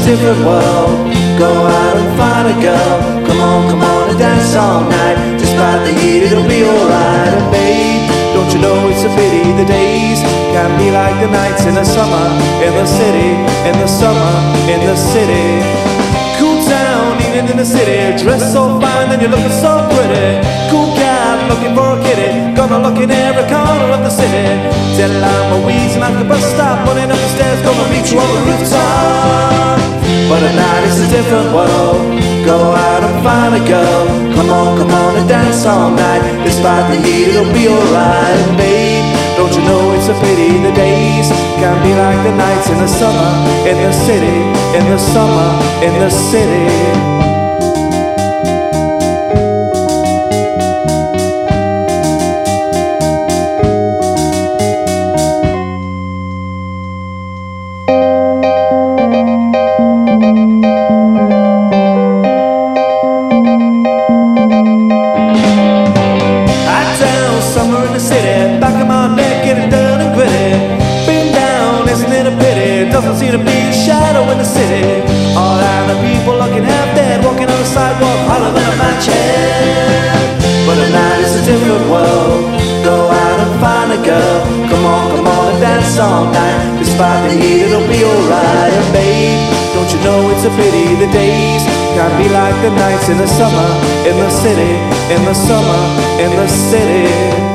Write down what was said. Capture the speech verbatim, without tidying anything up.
different world. Go out and find a girl. Come on, come on and dance all night. Despite the heat, it'll be alright. And babe, don't you know it's a pity the days can't be like the nights in the summer, in the city, in the summer, in the city. Cool town, eating in the city, dressed so fine and you're looking so pretty. Cool cat, looking for a kitty, gonna look in every corner of the city. Till I'm a wheezing at the bus stop, running up the stairs, gonna meet you on the rooftop. But at night it's a different world. Go out and find a girl. Come on, come on and dance all night. Despite the heat, it'll be alright. And babe, don't you know it's a pity the days can't be like the nights in the summer, in the city, in the summer, in the city. Doesn't seem to be a shadow in the city. All out of people looking half dead, walking on the sidewalk hotter than a match head. But at night it's a different world. Go out and find a girl. Come on, come on and dance all night. Despite the heat, it'll be alright. And babe, don't you know it's a pity the days can't be like the nights in the summer, in the city, in the summer, in the city.